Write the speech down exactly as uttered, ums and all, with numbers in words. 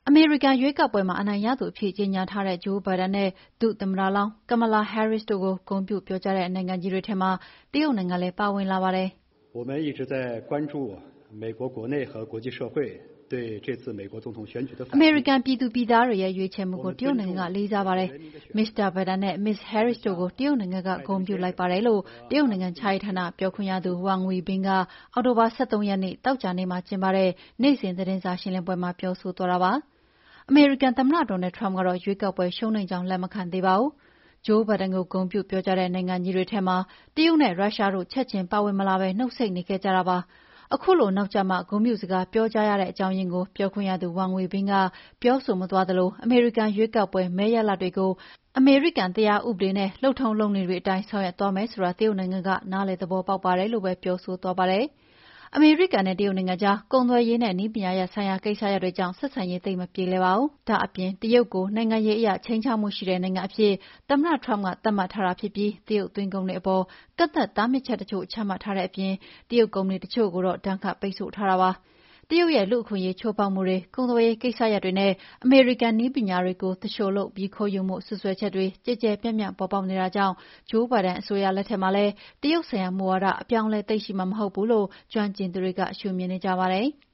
အမေရိကန်ရွေးကောက်ပွဲမှာအနိုင်ရသူအဖြစ်ကြေညာထားတဲ့ Joe Biden နဲ့ဒုသမ္မတလောင်း Kamala Harris တို့ကိုဂုဏ်ပြုပြောကြားတဲ့နိုင်ငံကြီးတွေထဲမှာတရုတ်နိုင်ငံလည်းပါဝင်လာပါတယ်။我们一直在关注美国国内和国际社会对这次美国总统选举的反应。 အမေရိကန်ပြည်သူပြည်သားတွေရဲ့ရွေးချယ်မှုကိုတရုတ်နိုင်ငံကလေးစားပါတယ်။ မစ္စတာ Biden နဲ့ မစ္စ Harris တို့ကိုတရုတ်နိုင်ငံကဂုဏ်ပြုလိုက်ပါတယ်လို့တရုတ်နိုင်ငံခြားရေးဌာနပြောခွင့်ရသူ Wang Wenbin ကအောက်တိုဘာ၁၃ရက်နေ့သောကြာနေ့မှာကျင်းပတဲ့နေ့စဉ်သတင်းစာရှင်းလင်းပွဲမှာပြောဆိုသွားတာပါ။ အမေရိကန်သမ္မတ Donald Trump ကတော့ရွေးကောက်ပွဲရှုံးနိမ့်ကြောင်းလက်မခံသေးပါဘူး။ Joe Biden ကိုဂုဏ်ပြုပြောကြားတဲ့နိုင်ငံကြီးတွေထဲမှာတရုတ်နဲ့ရုရှားတို့ချက်ချင်းပါဝင်မလာပဲနှုတ်ဆိတ်နေခဲ့ကြတာပါ။ ခုလိုနောက်ကျမှဂုဏ်ပြုစကားပြောကြားရတဲ့အကြောင်းရင်းကိုပြောခွင့်ရသူ Wang Wenbin ကပြောဆိုမသွားသလိုအမေရိကန်ရွေးကောက်ပွဲမဲရလဒ်တွေကိုအမေရိကန်တရားဥပဒေနဲ့လုပ်ထုံးလုပ်နည်းတွေအတိုင်းဆောင်ရွက်သွားမယ်ဆိုတာတရုတ်နိုင်ငံကနားလည်သဘောပေါက်ပါတယ်လို့ပဲပြောဆိုသွားပါတယ်။ အမေရိကန်နဲ့တရုတ်နိုင်ငံကြားကုန်သွယ်ရေးနဲ့နည်းပညာရပ်ဆိုင်ရာကိစ္စရပ်တွေကြောင့်ဆက်ဆံရေးသိပ်မပြေလည်ပါဘူး။ ဒါ့အပြင်တရုတ်ကိုနိုင်ငံရေးအရခြိမ်းခြောက်မှုရှိတဲ့နိုင်ငံအဖြစ်သမ္မတ Trump ကသတ်မှတ်ထားတာဖြစ်ပြီးတရုတ်သွင်းကုန်တွေအပေါ်ကန့်သတ်တားမြစ်ချက်တချို့ချမှတ်ထားတဲ့အပြင်တရုတ်ကုမ္ပဏီတချို့ကိုတော့ဒဏ်ခတ်ပိတ်ဆို့ထားတာပါ။ တရုတ်ရဲ့လူ့အခွင့်အရေးချိုးဖောက်မှုတွေ၊ကုန်သွယ်ရေးကိစ္စရပ်တွေနဲ့အမေရိကန်နည်းပညာတွေကိုသူလျှိုလုပ်ပြီးခိုးယူမှုစွပ်စွဲချက်တွေကျယ်ကျယ်ပြန့်ပြန့်ပေါ်ပေါက်နေတာကြောင့်Joe Biden အစိုးရလက်ထက်မှာလည်းတရုတ်ဆိုင်ရာမူဝါဒအပြောင်းအလဲသိပ်ရှိမှာမဟုတ်ဘူးလို့ကျွမ်းကျင်သူတွေကရှုမြင်နေကြပါတယ်။